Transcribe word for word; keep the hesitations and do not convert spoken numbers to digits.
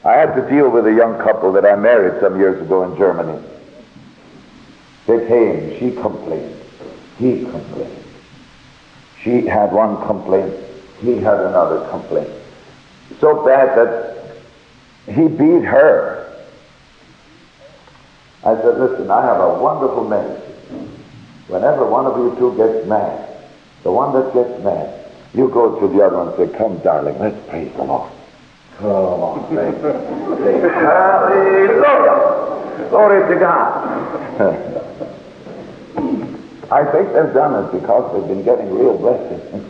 I had to deal with a young couple that I married some years ago in Germany. They came, she complained, he complained. She had one complaint, he had another complaint. So bad that he beat her. I said, listen, I have a wonderful message. Whenever one of you two gets mad, the one that gets mad, you go to the other one and say, come, darling, let's praise the Lord. Come on, say, say hallelujah. Glory to God. I think they've done it because they've been getting real blessings.